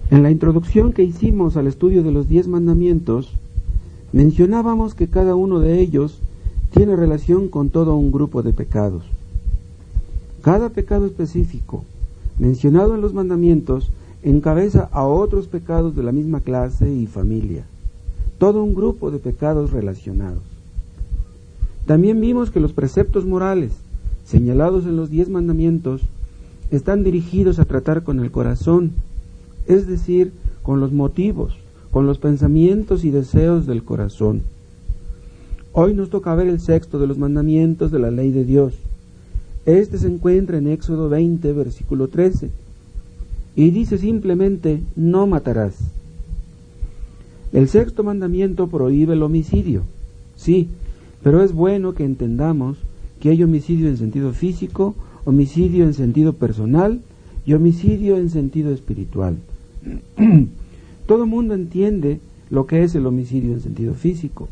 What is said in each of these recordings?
En la introducción que hicimos al estudio de los 10 mandamientos, mencionábamos que cada uno de ellos tiene relación con todo un grupo de pecados. Cada pecado específico mencionado en los mandamientos encabeza a otros pecados de la misma clase y familia, todo un grupo de pecados relacionados. También vimos que los preceptos morales señalados en los 10 mandamientos están dirigidos a tratar con el corazón, es decir, con los motivos, con los pensamientos y deseos del corazón. Hoy nos toca ver el sexto de los mandamientos de la ley de Dios. Este se encuentra en Éxodo 20, versículo 13, y dice simplemente: no matarás. El sexto mandamiento prohíbe el homicidio, sí, pero es bueno que entendamos que hay homicidio en sentido físico, homicidio en sentido personal y homicidio en sentido espiritual. Todo el mundo entiende lo que es el homicidio en sentido físico.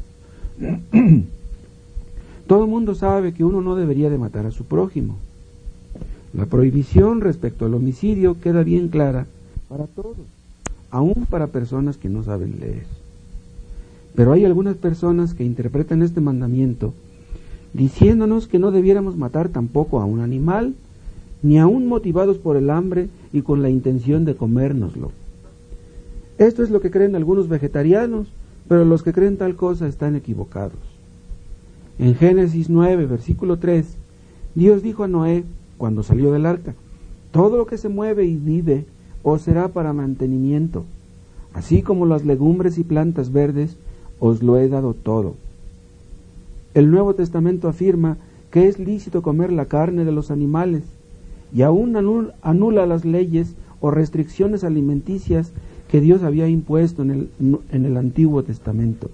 Todo el mundo sabe que uno no debería de matar a su prójimo. La prohibición respecto al homicidio queda bien clara para todos, aún para personas que no saben leer. Pero hay algunas personas que interpretan este mandamiento diciéndonos que no debiéramos matar tampoco a un animal, ni aún motivados por el hambre y con la intención de comérnoslo. Esto es lo que creen algunos vegetarianos, pero los que creen tal cosa están equivocados. En Génesis 9, versículo 3, Dios dijo a Noé, cuando salió del arca: todo lo que se mueve y vive os será para mantenimiento, así como las legumbres y plantas verdes, os lo he dado todo. El Nuevo Testamento afirma que es lícito comer la carne de los animales, y aún anula las leyes o restricciones alimenticias que Dios había impuesto en el Antiguo Testamento.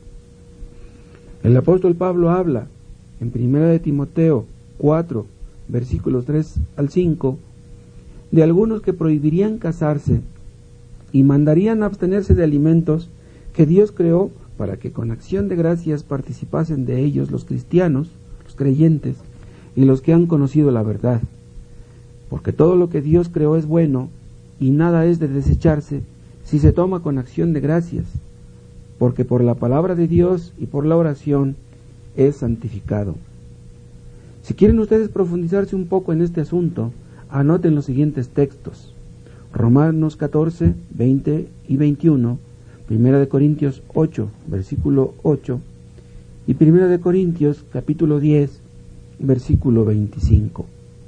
El apóstol Pablo habla en 1 de Timoteo 4, versículos 3 al 5, de algunos que prohibirían casarse y mandarían abstenerse de alimentos que Dios creó para que con acción de gracias participasen de ellos los cristianos, los creyentes, y los que han conocido la verdad. Porque todo lo que Dios creó es bueno, y nada es de desecharse si se toma con acción de gracias, porque por la palabra de Dios y por la oración es santificado. Si quieren ustedes profundizarse un poco en este asunto, anoten los siguientes textos: Romanos 14, 20 y 21, 1 de Corintios 8, versículo 8, y 1 de Corintios capítulo 10, versículo 25.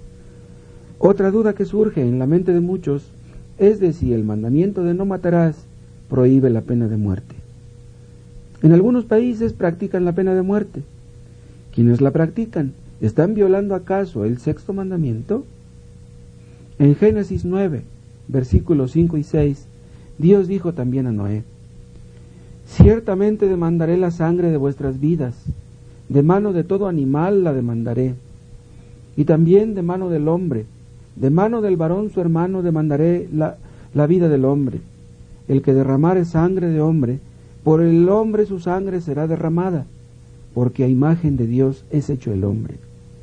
Otra duda que surge en la mente de muchos es de si el mandamiento de no matarás prohíbe la pena de muerte. En algunos países practican la pena de muerte. ¿Quiénes la practican? ¿Están violando acaso el sexto mandamiento? En Génesis 9, versículos 5 y 6, Dios dijo también a Noé: ciertamente demandaré la sangre de vuestras vidas, de mano de todo animal la demandaré, y también de mano del hombre, de mano del varón su hermano demandaré la vida del hombre. El que derramare sangre de hombre, por el hombre su sangre será derramada, porque a imagen de Dios es hecho el hombre.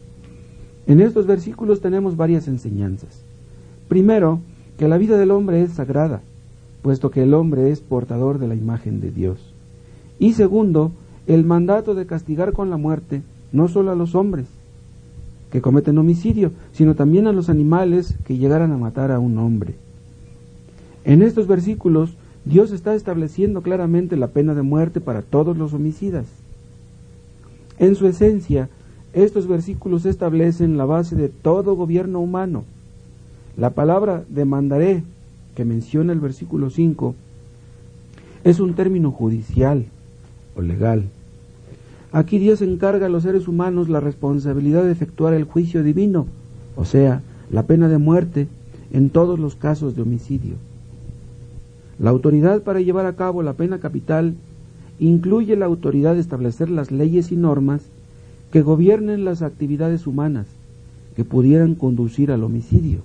En estos versículos tenemos varias enseñanzas. Primero, que la vida del hombre es sagrada, puesto que el hombre es portador de la imagen de Dios. Y segundo, el mandato de castigar con la muerte no solo a los hombres que cometen homicidio, sino también a los animales que llegaran a matar a un hombre. En estos versículos, Dios está estableciendo claramente la pena de muerte para todos los homicidas. En su esencia, estos versículos establecen la base de todo gobierno humano. La palabra demandaré, que menciona el versículo 5, es un término judicial o legal. Aquí Dios encarga a los seres humanos la responsabilidad de efectuar el juicio divino, o sea, la pena de muerte en todos los casos de homicidio. La autoridad para llevar a cabo la pena capital incluye la autoridad de establecer las leyes y normas que gobiernen las actividades humanas que pudieran conducir al homicidio.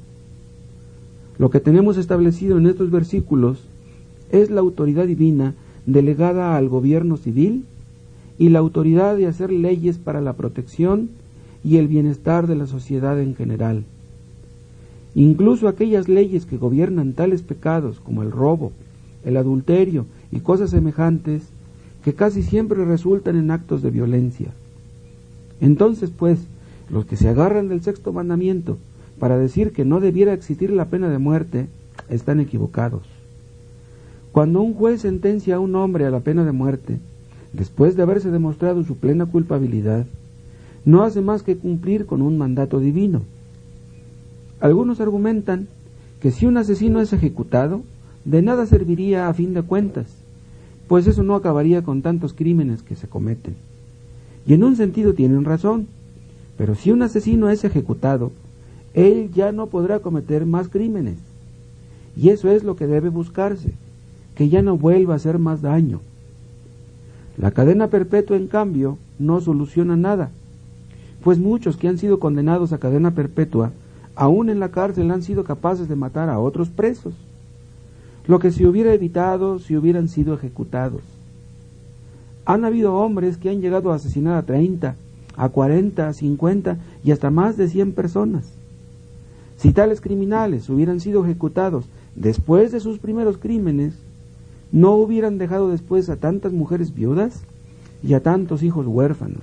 Lo que tenemos establecido en estos versículos es la autoridad divina delegada al gobierno civil y la autoridad de hacer leyes para la protección y el bienestar de la sociedad en general. Incluso aquellas leyes que gobiernan tales pecados como el robo, el adulterio y cosas semejantes que casi siempre resultan en actos de violencia. Entonces, pues, los que se agarran del sexto mandamiento para decir que no debiera existir la pena de muerte están equivocados. Cuando un juez sentencia a un hombre a la pena de muerte, después de haberse demostrado su plena culpabilidad, no hace más que cumplir con un mandato divino. Algunos argumentan que si un asesino es ejecutado, de nada serviría a fin de cuentas, pues eso no acabaría con tantos crímenes que se cometen. Y en un sentido tienen razón, pero si un asesino es ejecutado, él ya no podrá cometer más crímenes. Y eso es lo que debe buscarse, que ya no vuelva a hacer más daño. La cadena perpetua, en cambio, no soluciona nada, pues muchos que han sido condenados a cadena perpetua, aún en la cárcel han sido capaces de matar a otros presos, lo que se hubiera evitado si hubieran sido ejecutados. Han habido hombres que han llegado a asesinar a 30, a 40, a 50 y hasta más de 100 personas. Si tales criminales hubieran sido ejecutados después de sus primeros crímenes, ¿no hubieran dejado después a tantas mujeres viudas y a tantos hijos huérfanos?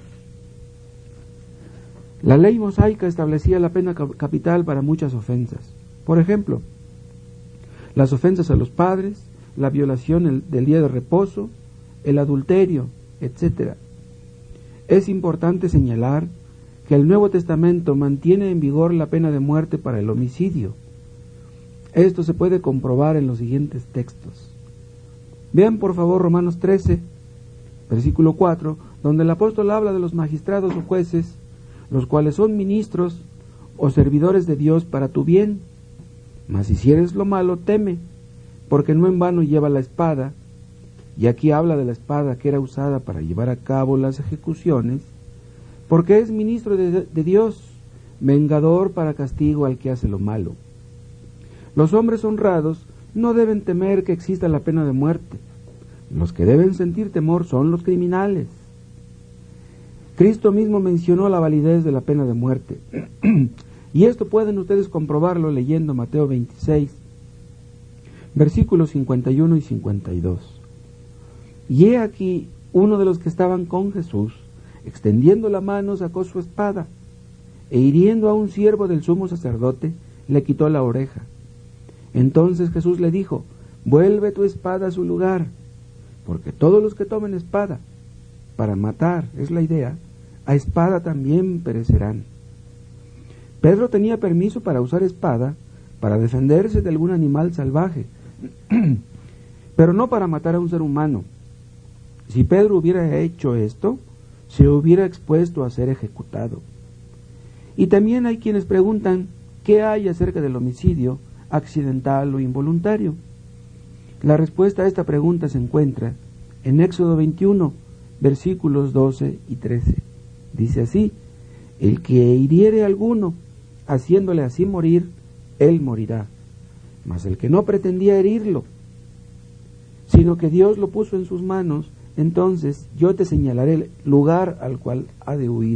La ley mosaica establecía la pena capital para muchas ofensas. Por ejemplo, las ofensas a los padres, la violación del día de reposo, el adulterio, etc. Es importante señalar que el Nuevo Testamento mantiene en vigor la pena de muerte para el homicidio. Esto se puede comprobar en los siguientes textos. Vean por favor Romanos 13, versículo 4, donde el apóstol habla de los magistrados o jueces, los cuales son ministros o servidores de Dios para tu bien. Mas si hicieres lo malo, teme, porque no en vano lleva la espada. Y aquí habla de la espada que era usada para llevar a cabo las ejecuciones, porque es ministro de Dios, vengador para castigo al que hace lo malo. Los hombres honrados no deben temer que exista la pena de muerte. Los que deben sentir temor son los criminales. Cristo mismo mencionó la validez de la pena de muerte. Y esto pueden ustedes comprobarlo leyendo Mateo 26, versículos 51 y 52. Y he aquí, uno de los que estaban con Jesús, extendiendo la mano, sacó su espada, e hiriendo a un siervo del sumo sacerdote, le quitó la oreja. Entonces Jesús le dijo: vuelve tu espada a su lugar, porque todos los que tomen espada para matar, es la idea, a espada también perecerán. Pedro tenía permiso para usar espada para defenderse de algún animal salvaje, pero no para matar a un ser humano. Si Pedro hubiera hecho esto, se hubiera expuesto a ser ejecutado. Y también hay quienes preguntan qué hay acerca del homicidio accidental o involuntario. La respuesta a esta pregunta se encuentra en Éxodo 21, versículos 12 y 13. Dice así: el que hiriere a alguno, haciéndole así morir, él morirá. Mas el que no pretendía herirlo, sino que Dios lo puso en sus manos, entonces yo te señalaré el lugar al cual ha de huir.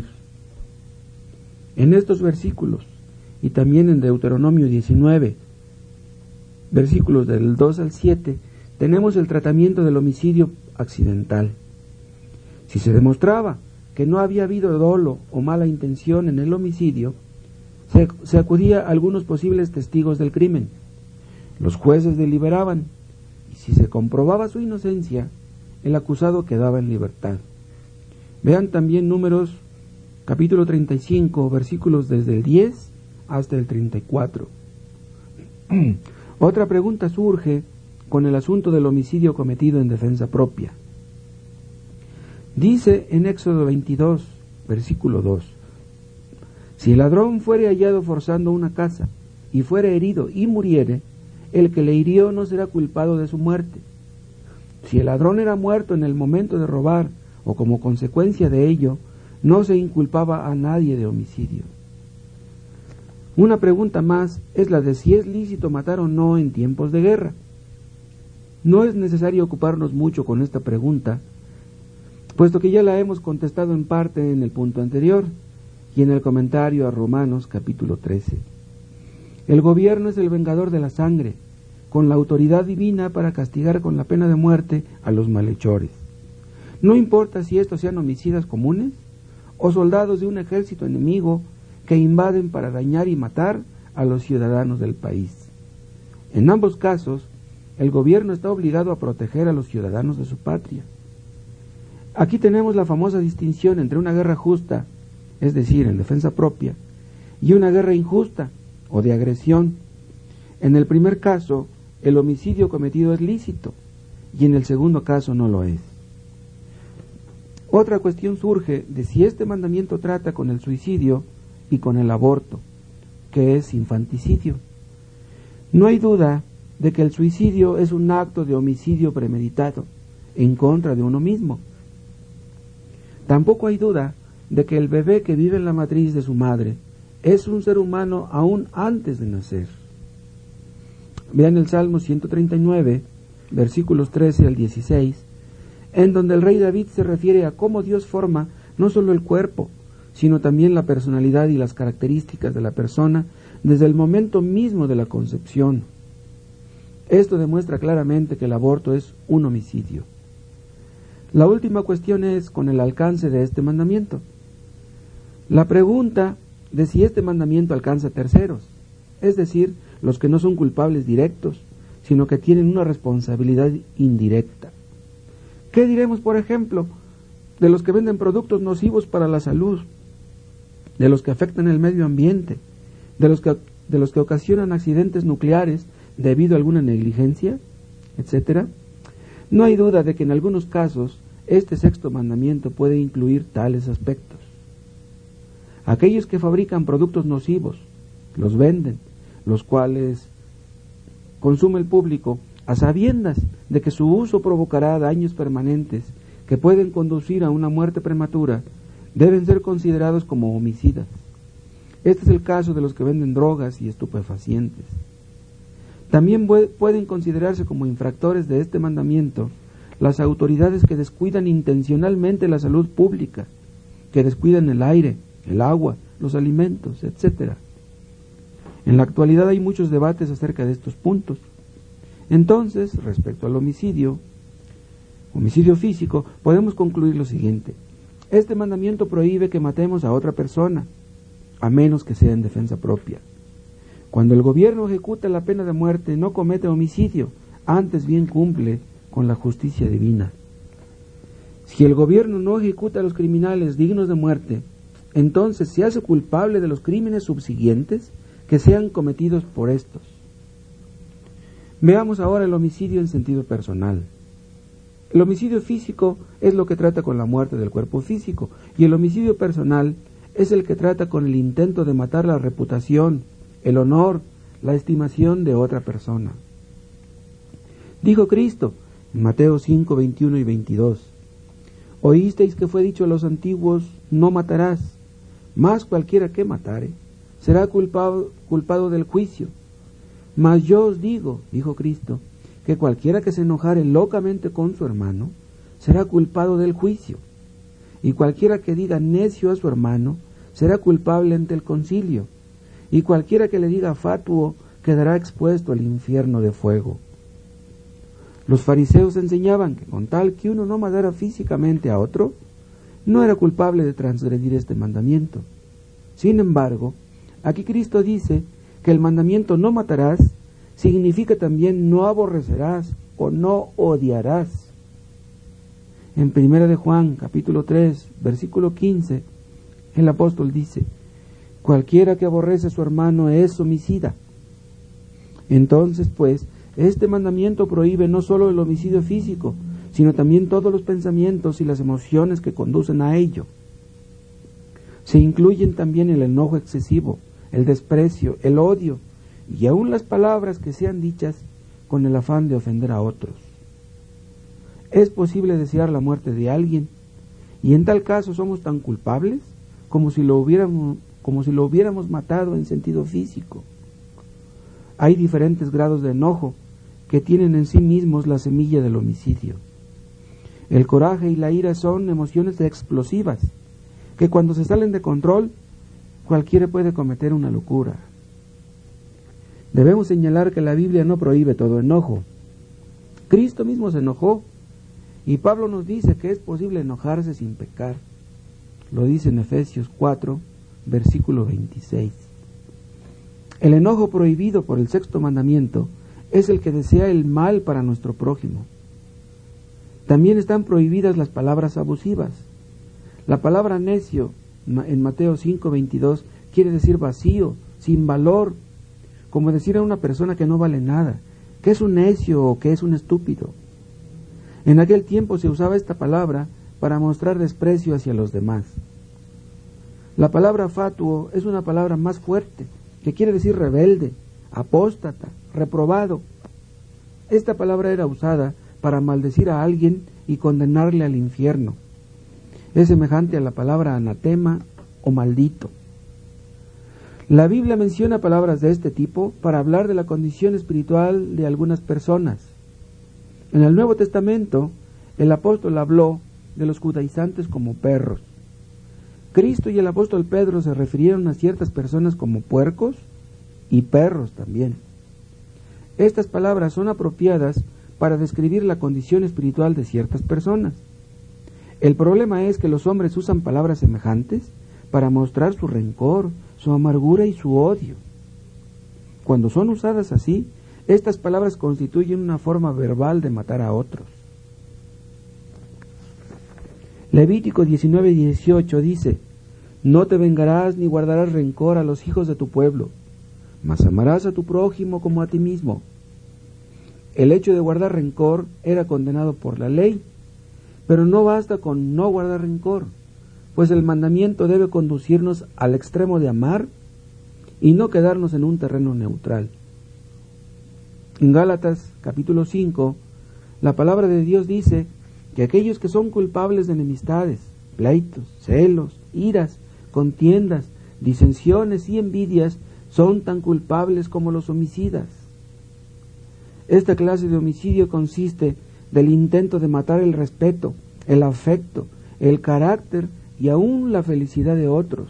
En estos versículos, y también en Deuteronomio 19, versículos del 2 al 7, tenemos el tratamiento del homicidio accidental. Si se demostraba que no había habido dolo o mala intención en el homicidio, se acudía a algunos posibles testigos del crimen. Los jueces deliberaban, y si se comprobaba su inocencia, el acusado quedaba en libertad. Vean también Números capítulo 35, versículos desde el 10 hasta el 34. Otra pregunta surge con el asunto del homicidio cometido en defensa propia. Dice en Éxodo 22, versículo 2: si el ladrón fuere hallado forzando una casa y fuere herido y muriere, el que le hirió no será culpado de su muerte. Si el ladrón era muerto en el momento de robar o como consecuencia de ello, no se inculpaba a nadie de homicidio. Una pregunta más es la de si es lícito matar o no en tiempos de guerra. No es necesario ocuparnos mucho con esta pregunta, puesto que ya la hemos contestado en parte en el punto anterior y en el comentario a Romanos capítulo 13. El gobierno es el vengador de la sangre, con la autoridad divina para castigar con la pena de muerte a los malhechores. No importa si estos sean homicidas comunes o soldados de un ejército enemigo que invaden para dañar y matar a los ciudadanos del país. En ambos casos, el gobierno está obligado a proteger a los ciudadanos de su patria. Aquí tenemos la famosa distinción entre una guerra justa, es decir, en defensa propia, y una guerra injusta o de agresión. En el primer caso, el homicidio cometido es lícito, y en el segundo caso no lo es. Otra cuestión surge de si este mandamiento trata con el suicidio y con el aborto, que es infanticidio. No hay duda de que el suicidio es un acto de homicidio premeditado en contra de uno mismo. Tampoco hay duda de que el bebé que vive en la matriz de su madre es un ser humano aún antes de nacer. Vean el Salmo 139, versículos 13 al 16, en donde el rey David se refiere a cómo Dios forma no solo el cuerpo, sino también la personalidad y las características de la persona desde el momento mismo de la concepción. Esto demuestra claramente que el aborto es un homicidio. La última cuestión es con el alcance de este mandamiento. La pregunta de si este mandamiento alcanza a terceros, es decir, los que no son culpables directos, sino que tienen una responsabilidad indirecta. ¿Qué diremos, por ejemplo, de los que venden productos nocivos para la salud, de los que afectan el medio ambiente, de los que ocasionan accidentes nucleares debido a alguna negligencia, etcétera? No hay duda de que en algunos casos este sexto mandamiento puede incluir tales aspectos. Aquellos que fabrican productos nocivos, los venden, los cuales consume el público a sabiendas de que su uso provocará daños permanentes que pueden conducir a una muerte prematura, deben ser considerados como homicidas. Este es el caso de los que venden drogas y estupefacientes. También pueden considerarse como infractores de este mandamiento las autoridades que descuidan intencionalmente la salud pública, que descuidan el aire, el agua, los alimentos, etc. En la actualidad hay muchos debates acerca de estos puntos. Entonces, respecto al homicidio físico, podemos concluir lo siguiente. Este mandamiento prohíbe que matemos a otra persona, a menos que sea en defensa propia. Cuando el gobierno ejecuta la pena de muerte, no comete homicidio, antes bien cumple con la justicia divina. Si el gobierno no ejecuta a los criminales dignos de muerte, entonces se hace culpable de los crímenes subsiguientes que sean cometidos por estos. Veamos ahora el homicidio en sentido personal. El homicidio físico es lo que trata con la muerte del cuerpo físico, y el homicidio personal es el que trata con el intento de matar la reputación, el honor, la estimación de otra persona. Dijo Cristo en Mateo 5, 21 y 22, «Oísteis que fue dicho a los antiguos, no matarás, mas cualquiera que matare será culpado del juicio. Mas yo os digo, dijo Cristo, que cualquiera que se enojare locamente con su hermano será culpado del juicio, y cualquiera que diga necio a su hermano será culpable ante el concilio, y cualquiera que le diga fatuo quedará expuesto al infierno de fuego». Los fariseos enseñaban que con tal que uno no matara físicamente a otro, no era culpable de transgredir este mandamiento. Sin embargo, aquí Cristo dice que el mandamiento no matarás significa también no aborrecerás o no odiarás. En 1 de Juan, capítulo 3, versículo 15, el apóstol dice, cualquiera que aborrece a su hermano es homicida. Entonces, pues, este mandamiento prohíbe no solo el homicidio físico, sino también todos los pensamientos y las emociones que conducen a ello. Se incluyen también el enojo excesivo, el desprecio, el odio y aún las palabras que sean dichas con el afán de ofender a otros. Es posible desear la muerte de alguien, y en tal caso somos tan culpables como si lo hubiéramos matado en sentido físico. Hay diferentes grados de enojo que tienen en sí mismos la semilla del homicidio. El coraje y la ira son emociones explosivas, que cuando se salen de control, cualquiera puede cometer una locura. Debemos señalar que la Biblia no prohíbe todo enojo. Cristo mismo se enojó, y Pablo nos dice que es posible enojarse sin pecar. Lo dice en Efesios 4, versículo 26. El enojo prohibido por el sexto mandamiento es el que desea el mal para nuestro prójimo. También están prohibidas las palabras abusivas. La palabra necio, en Mateo 5:22, quiere decir vacío, sin valor, como decir a una persona que no vale nada, que es un necio o que es un estúpido. En aquel tiempo se usaba esta palabra para mostrar desprecio hacia los demás. La palabra fatuo es una palabra más fuerte, que quiere decir rebelde, apóstata, reprobado. Esta palabra era usada para maldecir a alguien y condenarle al infierno. Es semejante a la palabra anatema o maldito. La Biblia menciona palabras de este tipo para hablar de la condición espiritual de algunas personas. En el Nuevo Testamento, el apóstol habló de los judaizantes como perros. Cristo y el apóstol Pedro se refirieron a ciertas personas como puercos y perros también. Estas palabras son apropiadas para describir la condición espiritual de ciertas personas. El problema es que los hombres usan palabras semejantes para mostrar su rencor, su amargura y su odio. Cuando son usadas así, estas palabras constituyen una forma verbal de matar a otros. Levítico 19:18 dice: no te vengarás ni guardarás rencor a los hijos de tu pueblo, mas amarás a tu prójimo como a ti mismo. El hecho de guardar rencor era condenado por la ley, pero no basta con no guardar rencor, pues el mandamiento debe conducirnos al extremo de amar y no quedarnos en un terreno neutral. En Gálatas capítulo 5, la palabra de Dios dice que aquellos que son culpables de enemistades, pleitos, celos, iras, contiendas, disensiones y envidias son tan culpables como los homicidas. Esta clase de homicidio consiste del intento de matar el respeto, el afecto, el carácter y aún la felicidad de otros.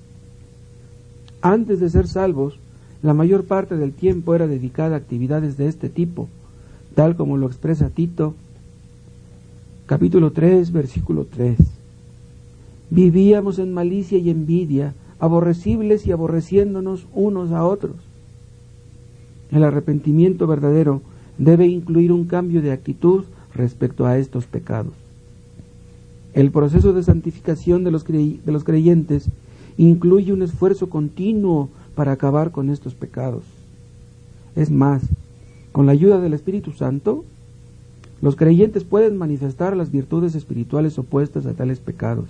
Antes de ser salvos, la mayor parte del tiempo era dedicada a actividades de este tipo, tal como lo expresa Tito, capítulo 3, versículo 3. Vivíamos en malicia y envidia, aborrecibles y aborreciéndonos unos a otros. El arrepentimiento verdadero debe incluir un cambio de actitud respecto a estos pecados. El proceso de santificación de los creyentes incluye un esfuerzo continuo para acabar con estos pecados. Es más, con la ayuda del Espíritu Santo, los creyentes pueden manifestar las virtudes espirituales opuestas a tales pecados.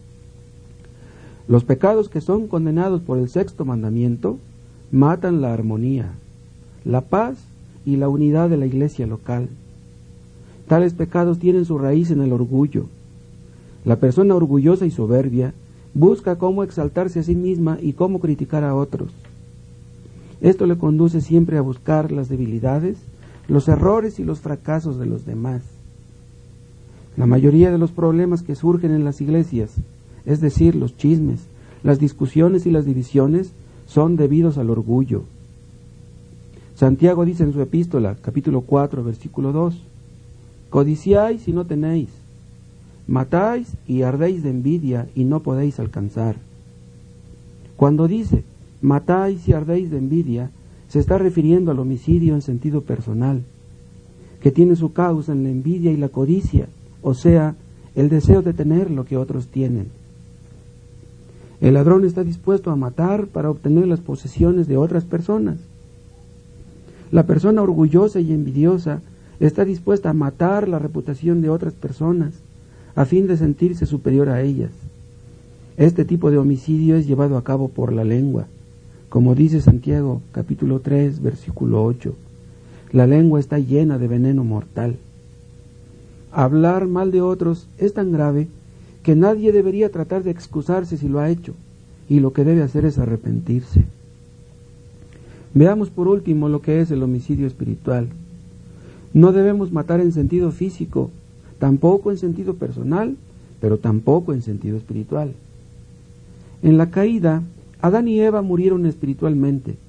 Los pecados que son condenados por el sexto mandamiento matan la armonía, la paz y la unidad de la iglesia local. Tales pecados tienen su raíz en el orgullo. La persona orgullosa y soberbia busca cómo exaltarse a sí misma y cómo criticar a otros. Esto le conduce siempre a buscar las debilidades, los errores y los fracasos de los demás. La mayoría de los problemas que surgen en las iglesias, es decir, los chismes, las discusiones y las divisiones, son debidos al orgullo. Santiago dice en su epístola, capítulo 4, versículo 2, codiciáis y no tenéis, matáis y ardéis de envidia y no podéis alcanzar. Cuando dice matáis y ardéis de envidia, se está refiriendo al homicidio en sentido personal, que tiene su causa en la envidia y la codicia, o sea, el deseo de tener lo que otros tienen. El ladrón está dispuesto a matar para obtener las posesiones de otras personas. La persona orgullosa y envidiosa está dispuesta a matar la reputación de otras personas a fin de sentirse superior a ellas. Este tipo de homicidio es llevado a cabo por la lengua, como dice Santiago capítulo 3 versículo 8. La lengua está llena de veneno mortal. Hablar mal de otros es tan grave que nadie debería tratar de excusarse si lo ha hecho, y lo que debe hacer es arrepentirse. Veamos por último lo que es el homicidio espiritual. No debemos matar en sentido físico, tampoco en sentido personal, pero tampoco en sentido espiritual. En la caída, Adán y Eva murieron espiritualmente,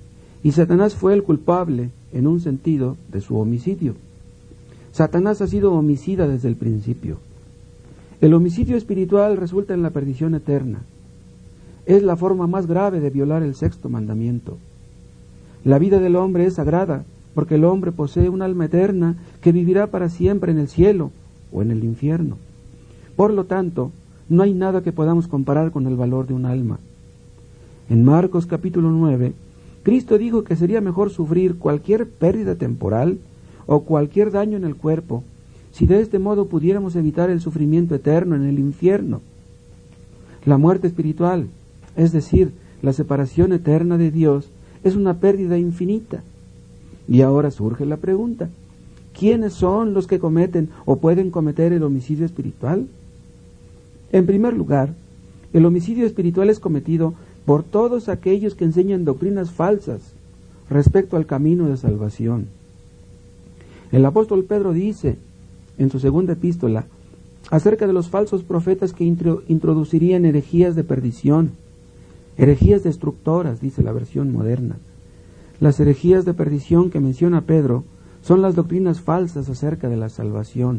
y Satanás fue el culpable, en un sentido, de su homicidio. Satanás ha sido homicida desde el principio. El homicidio espiritual resulta en la perdición eterna. Es la forma más grave de violar el sexto mandamiento. La vida del hombre es sagrada, porque el hombre posee un alma eterna que vivirá para siempre en el cielo o en el infierno. Por lo tanto, no hay nada que podamos comparar con el valor de un alma. En Marcos capítulo 9, Cristo dijo que sería mejor sufrir cualquier pérdida temporal o cualquier daño en el cuerpo, si de este modo pudiéramos evitar el sufrimiento eterno en el infierno. La muerte espiritual, es decir, la separación eterna de Dios, es una pérdida infinita. Y ahora surge la pregunta: ¿quiénes son los que cometen o pueden cometer el homicidio espiritual? En primer lugar, el homicidio espiritual es cometido por todos aquellos que enseñan doctrinas falsas respecto al camino de salvación. El apóstol Pedro dice en su segunda epístola acerca de los falsos profetas que introducirían herejías de perdición, herejías destructoras, dice la versión moderna. Las herejías de perdición que menciona Pedro son las doctrinas falsas acerca de la salvación.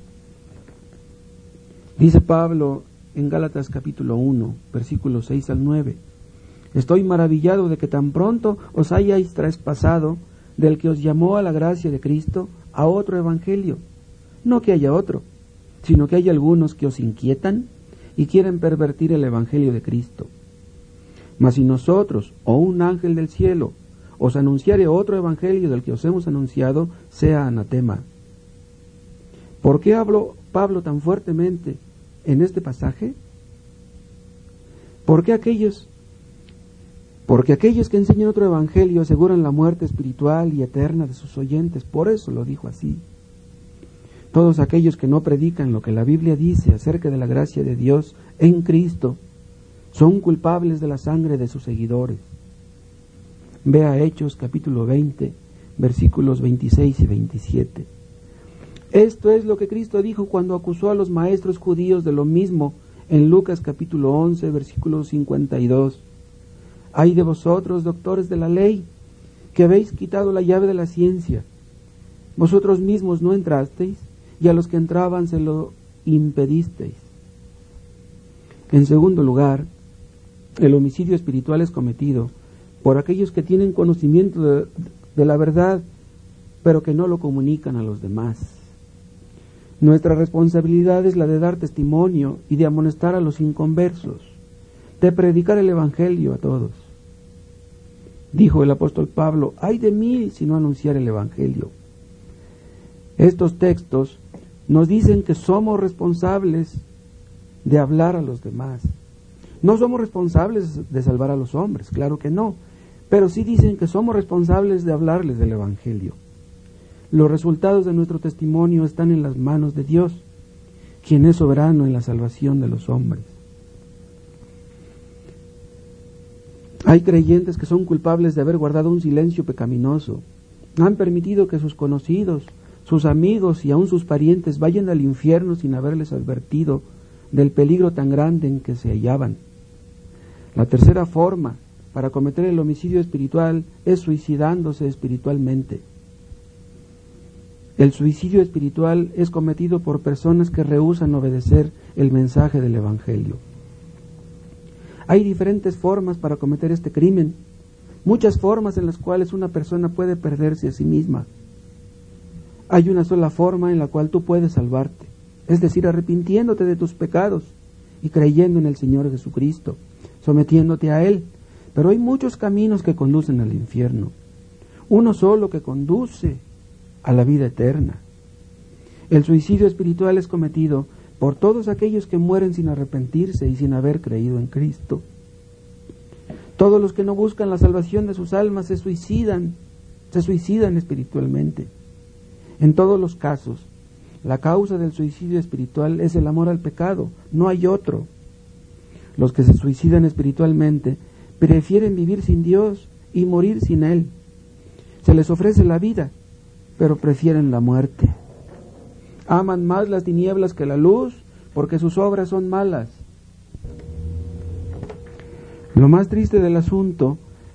Dice Pablo en Gálatas capítulo 1, versículos 6 al 9: Estoy maravillado de que tan pronto os hayáis traspasado del que os llamó a la gracia de Cristo a otro evangelio. No que haya otro, sino que hay algunos que os inquietan y quieren pervertir el evangelio de Cristo. Mas si nosotros o un ángel del cielo os anunciare otro evangelio del que os hemos anunciado, sea anatema. ¿Por qué habló Pablo tan fuertemente en este pasaje? Porque aquellos que enseñan otro evangelio aseguran la muerte espiritual y eterna de sus oyentes. Por eso lo dijo así. Todos aquellos que no predican lo que la Biblia dice acerca de la gracia de Dios en Cristo son culpables de la sangre de sus seguidores. Vea Hechos capítulo 20, versículos 26 y 27. Esto es lo que Cristo dijo cuando acusó a los maestros judíos de lo mismo en Lucas capítulo 11, versículo 52. Ay de vosotros, doctores de la ley, que habéis quitado la llave de la ciencia. Vosotros mismos no entrasteis, y a los que entraban se lo impedisteis. En segundo lugar, el homicidio espiritual es cometido por aquellos que tienen conocimiento de la verdad, pero que no lo comunican a los demás. Nuestra responsabilidad es la de dar testimonio y de amonestar a los inconversos, de predicar el evangelio a todos. Dijo el apóstol Pablo: ay de mí si no anunciar el evangelio. Estos textos nos dicen que somos responsables de hablar a los demás. No somos responsables de salvar a los hombres, claro que no, pero sí dicen que somos responsables de hablarles del evangelio. Los resultados de nuestro testimonio están en las manos de Dios, quien es soberano en la salvación de los hombres. Hay creyentes que son culpables de haber guardado un silencio pecaminoso. Han permitido que sus conocidos, sus amigos y aun sus parientes vayan al infierno sin haberles advertido del peligro tan grande en que se hallaban. La tercera forma para cometer el homicidio espiritual es suicidándose espiritualmente. El suicidio espiritual es cometido por personas que rehúsan obedecer el mensaje del evangelio. Hay diferentes formas para cometer este crimen, muchas formas en las cuales una persona puede perderse a sí misma. Hay una sola forma en la cual tú puedes salvarte, es decir, arrepintiéndote de tus pecados y creyendo en el Señor Jesucristo, sometiéndote a Él. Pero hay muchos caminos que conducen al infierno, uno solo que conduce a la vida eterna. El suicidio espiritual es cometido por todos aquellos que mueren sin arrepentirse y sin haber creído en Cristo. Todos los que no buscan la salvación de sus almas se suicidan espiritualmente. En todos los casos, la causa del suicidio espiritual es el amor al pecado, no hay otro. Los que se suicidan espiritualmente prefieren vivir sin Dios y morir sin Él. Se les ofrece la vida, pero prefieren la muerte. Aman más las tinieblas que la luz, porque sus obras son malas. Lo más triste del asunto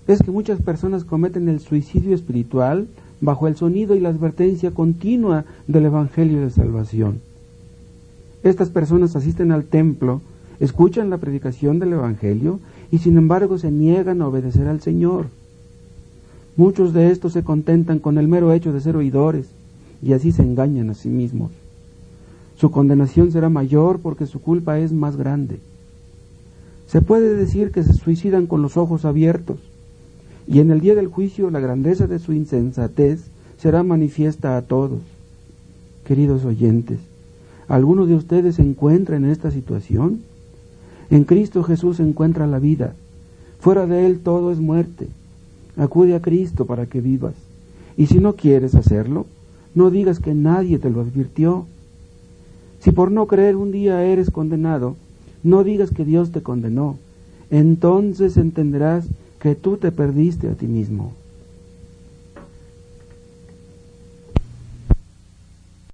es que muchas personas cometen el suicidio espiritual bajo el sonido y la advertencia continua del Evangelio de Salvación. Estas personas asisten al templo, escuchan la predicación del Evangelio y sin embargo se niegan a obedecer al Señor. Muchos de estos se contentan con el mero hecho de ser oidores y así se engañan a sí mismos. Su condenación será mayor porque su culpa es más grande. Se puede decir que se suicidan con los ojos abiertos, y en el día del juicio la grandeza de su insensatez será manifiesta a todos. Queridos oyentes, ¿alguno de ustedes se encuentra en esta situación? En Cristo Jesús se encuentra la vida. Fuera de Él todo es muerte. Acude a Cristo para que vivas. Y si no quieres hacerlo, no digas que nadie te lo advirtió. Si por no creer un día eres condenado, no digas que Dios te condenó. Entonces entenderás que tú te perdiste a ti mismo.